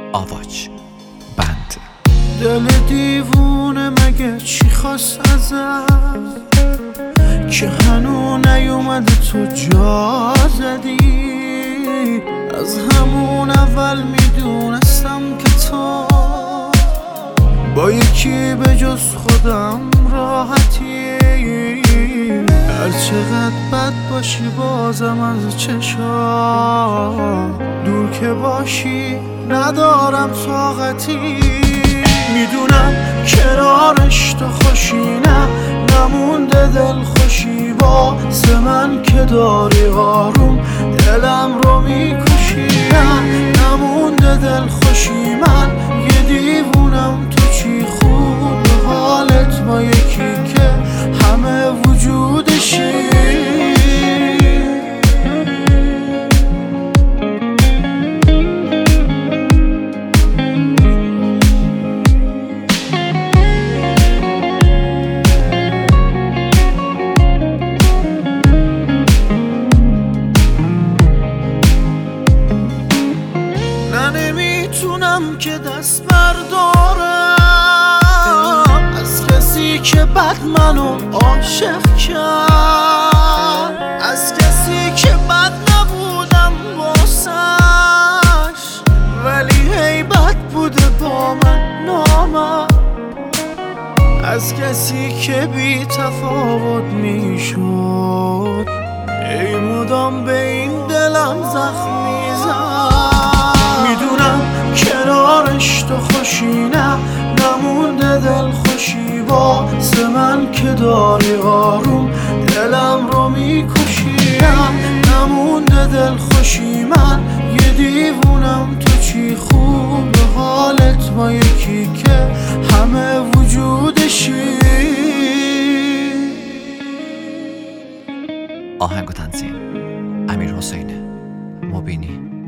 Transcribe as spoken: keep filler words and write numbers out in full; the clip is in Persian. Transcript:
آواج بند. دل دیوونه مگه چی خواست ازت که هنو نیومده تو جا زدی؟ از همون اول میدونستم که تو با یکی به جز خودم راحتی. هر چقدر بد باشی بازم از چشا دور که باشی ندارم طاقتی. میدونم کنارش تو خوشی نه نمونده دل خوشی واسه من که داری آروم دلم رو میکشی. نمونده دل خوشی من یه دیوونم تو چی خوب حالت با یکی که همه وجودشی. نمیتونم که دست بردارم از کسی که بد منو عاشق کرد، از کسی که بد نبودم واسش ولی هی بد بوده با من نامم، از کسی که بی تفاوت میشد ای مدام به این دلم زخم میزد. میدونم کنارش تو خوشی نه نمونده دل خوشی واسه من که داری آروم دلم رو میکشی. نمونده دل خوشی من یه دیوونم تو چی خوب حالت با یکی که همه وجودشی. آهنگ و تنظیم امیر حسین مبینی.